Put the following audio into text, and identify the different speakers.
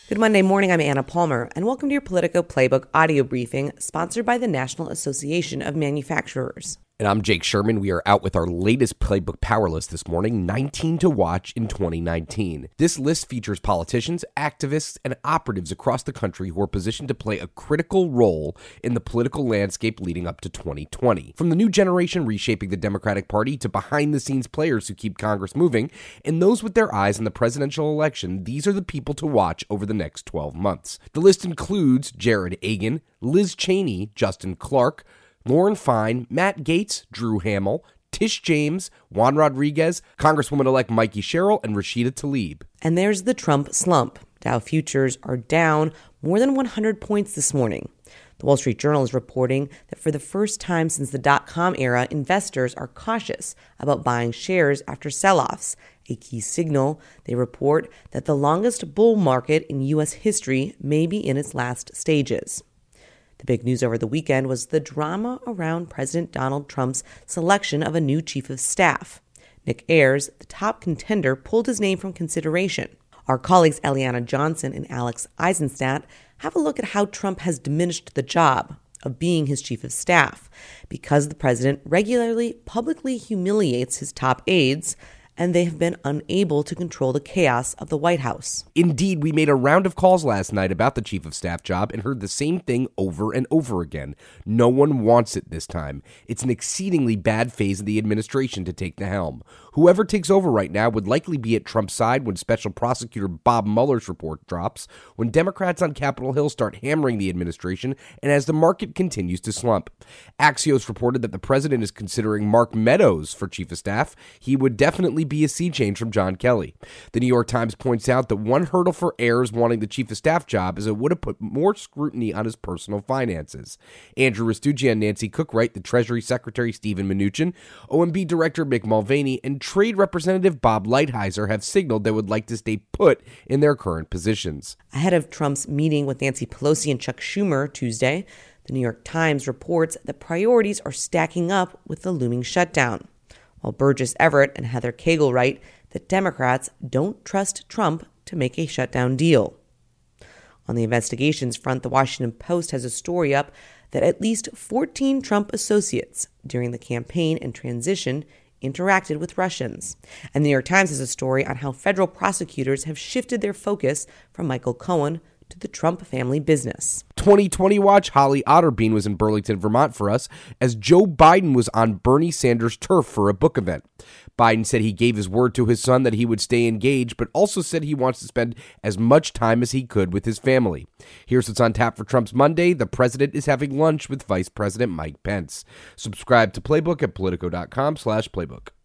Speaker 1: Good Monday morning, I'm Anna Palmer, and welcome to your Politico Playbook audio briefing, sponsored by the National Association of Manufacturers.
Speaker 2: And I'm Jake Sherman. We are out with our latest Playbook Power List this morning, 19 to watch in 2019. This list features politicians, activists, and operatives across the country who are positioned to play a critical role in the political landscape leading up to 2020. From the new generation reshaping the Democratic Party to behind-the-scenes players who keep Congress moving, and those with their eyes on the presidential election, these are the people to watch over the next 12 months. The list includes Jared Agin, Liz Cheney, Justin Clark, Lauren Fine, Matt Gaetz, Drew Hamill, Tish James, Juan Rodriguez, Congresswoman-elect Mikey Sherrill, and Rashida Tlaib.
Speaker 1: And there's the Trump slump. Dow futures are down more than 100 points this morning. The Wall Street Journal is reporting that for the first time since the dot-com era, investors are cautious about buying shares after sell-offs. A key signal, they report, that the longest bull market in U.S. history may be in its last stages. The big news over the weekend was the drama around President Donald Trump's selection of a new chief of staff. Nick Ayers, the top contender, pulled his name from consideration. Our colleagues Eliana Johnson and Alex Eisenstadt have a look at how Trump has diminished the job of being his chief of staff because the president regularly publicly humiliates his top aides, and they have been unable to control the chaos of the White House.
Speaker 2: Indeed, we made a round of calls last night about the chief of staff job and heard the same thing over and over again. No one wants it this time. It's an exceedingly bad phase of the administration to take the helm. Whoever takes over right now would likely be at Trump's side when Special Prosecutor Bob Mueller's report drops, when Democrats on Capitol Hill start hammering the administration, and as the market continues to slump. Axios reported that the president is considering Mark Meadows for chief of staff. He would definitely be a sea change from John Kelly. The New York Times points out that one hurdle for Ayers wanting the chief of staff job is it would have put more scrutiny on his personal finances. Andrew Rastucci and Nancy Cook-Wright, the Treasury Secretary Steven Mnuchin, OMB Director Mick Mulvaney, and Trade Representative Bob Lighthizer have signaled they would like to stay put in their current positions.
Speaker 1: Ahead of Trump's meeting with Nancy Pelosi and Chuck Schumer Tuesday, the New York Times reports that priorities are stacking up with the looming shutdown, while Burgess Everett and Heather Cagle write that Democrats don't trust Trump to make a shutdown deal. On the investigations front, the Washington Post has a story up that at least 14 Trump associates during the campaign and transition interacted with Russians. And the New York Times has a story on how federal prosecutors have shifted their focus from Michael Cohen to the Trump family business.
Speaker 2: 2020 watch, Holly Otterbein was in Burlington, Vermont for us as Joe Biden was on Bernie Sanders' turf for a book event. Biden said he gave his word to his son that he would stay engaged, but also said he wants to spend as much time as he could with his family. Here's what's on tap for Trump's Monday. The president is having lunch with Vice President Mike Pence. Subscribe to Playbook at Politico.com/playbook.